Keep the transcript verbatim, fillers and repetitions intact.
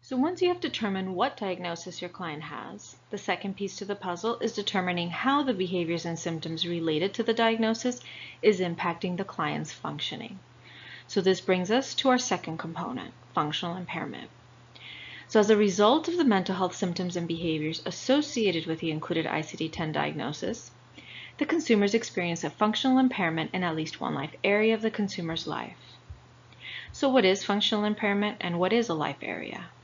So once you have determined what diagnosis your client has, the second piece to the puzzle is determining how the behaviors and symptoms related to the diagnosis is impacting the client's functioning. So this brings us to our second component, functional impairment. So as a result of the mental health symptoms and behaviors associated with the included I C D ten diagnosis, the consumers experience a functional impairment in at least one life area of the consumer's life. So what is functional impairment and what is a life area?